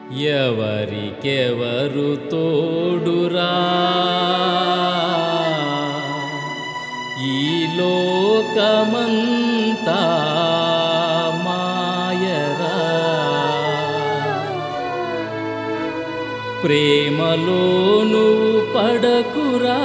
ఎవరికెవరు తోడురా ఈ లోకమంతా మాయరా ప్రేమలో నువ్వు పడకురా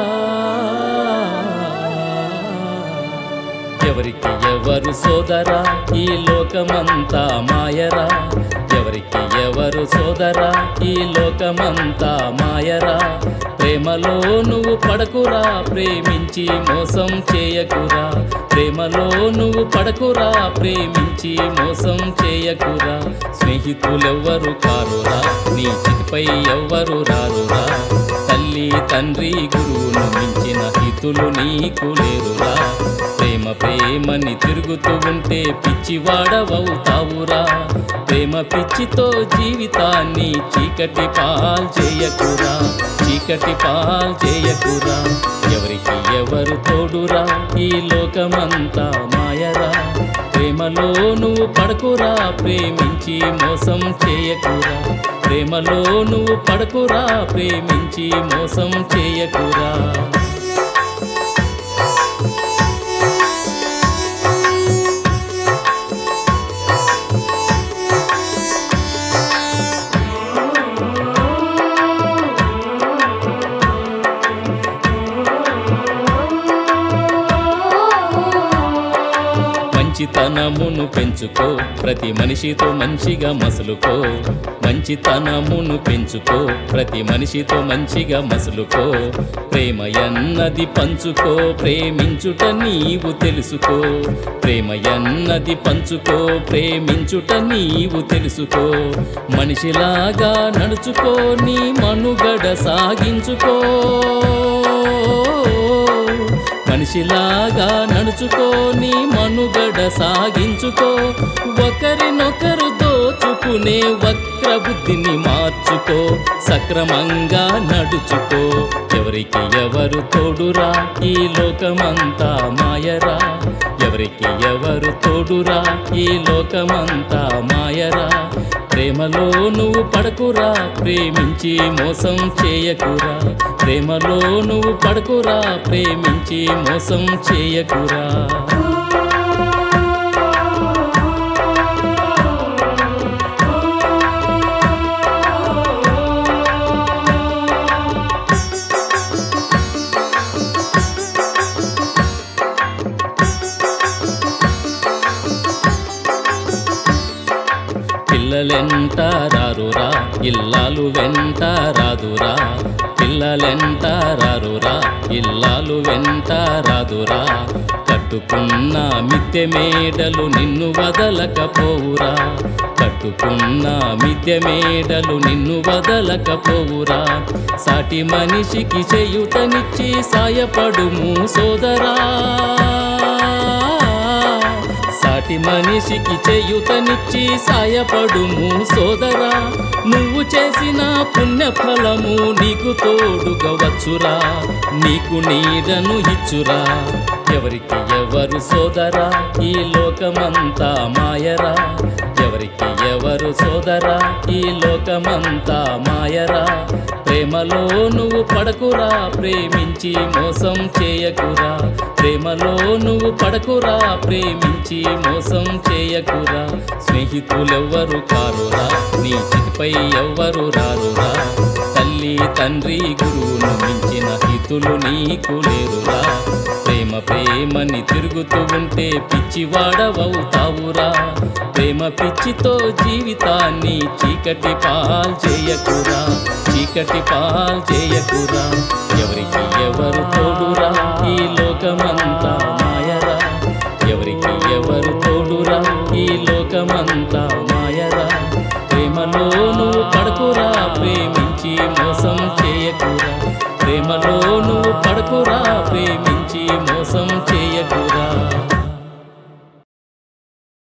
ఎవరికి ఎవరు సోదరా ఈ లోకమంతా మాయరా ఎవరికి ఎవరు సోదరా ఈ లోకమంతా మాయరా ప్రేమలో నువ్వు పడకురా ప్రేమించి మోసం చేయకురా ప్రేమలో నువ్వు పడకురా ప్రేమించి మోసం చేయకురా స్నేహితులెవ్వరు కారురా నీ చితిపై ఎవ్వరు రారురా తల్లి తండ్రి గురువును మించిన హితులు నీకు లేరురా ప్రేమ ప్రేమని తిరుగుతూ ఉంటే పిచ్చివాడవవుతావురా ప్రేమ పిచ్చితో జీవితాన్ని చీకటి పాల్ చేయకురా చీకటి పాల్ చేయకురా ఎవరికి ఎవరు తోడురా ఈ లోకమంతా మాయరా ప్రేమలో నువ్వు పడకురా ప్రేమించి మోసం చేయకురా ప్రేమలో నువ్వు పడకురా ప్రేమించి మోసం చేయకురా మంచితనమును పెంచుకో ప్రతి మనిషితో మంచిగా మసులుకో మంచితనమును పెంచుకో ప్రతి మనిషితో మంచిగా మసులుకో ప్రేమ ఎన్నది పంచుకో ప్రేమించుట నీవు తెలుసుకో ప్రేమ ఎన్నది పంచుకో ప్రేమించుట నీవు తెలుసుకో మనిషిలాగా నడుచుకో నీ మనుగడ సాగించుకో మనిషిలాగా నడుచుకో నీ మనుగడ సాగించుకో ఒకరినొకరు దోచుకునే వక్ర బుద్ధిని మార్చుకో సక్రమంగా నడుచుకో ఎవరికి ఎవరు తోడురా ఈ లోకమంతా మాయరా ఎవరికి ఎవరు తోడురా ఈ లోకమంతా మాయరా ప్రేమలో నువ్వు పడకురా ప్రేమించి మోసం చేయకురా ప్రేమలో నువ్వు పడకురా ప్రేమించి మోసం చేయకురా పిల్లలెంట రారురా ఇల్లాలు వెంట రాదురా పిల్లలెంట రారురా ఇల్లాలు వెంట రాదురా కట్టుకున్న మిద్దె మేడలు నిన్ను వదలకపోవురా కట్టుకున్న మిద్దె మేడలు నిన్ను వదలకపోవురా సాటి మనిషికి చేయుటనిచ్చి సాయపడుము సోదరా సాటి మనిషికి చేయుతనిచ్చి సాయపడుము సోదరా నువ్వు చేసిన పుణ్యఫలము నీకు తోడుగా వచ్చురా నీకు నీడను ఇచ్చురా ఎవరికి ఎవరు సోదరా ఈ లోకమంతా మాయరా ఎవరికి ఎవరు సోదరా ఈ లోకమంతా మాయరా ప్రేమలో నువ్వు పడకురా ప్రేమించి మోసం చేయకురా ప్రేమలో నువ్వు పడకురా ప్రేమించి మోసం చేయకురా స్నేహితులెవ్వరు కారురా నీ చితిపై ఎవ్వరు రారురా తల్లి తండ్రి గురువును మించిన హితులు నీకు లేరురా ప్రేమ ప్రేమని తిరుగుతూ ఉంటే పిచ్చివాడవవుతావురా ప్రేమ పిచ్చితో జీవితాన్ని చీకటి పాల్ చేయకురా చీకటి పాల్ చేయకురా ఎవరికి ఎవరు తోడురా ఈ లోకమంతా మాయరా ఎవరికి ఎవరు తోడురా ఈ లోకమంతా మాయరా ప్రేమలో నువ్వు పడకురా ప్రేమించి మోసం చేయకురా ప్రేమలో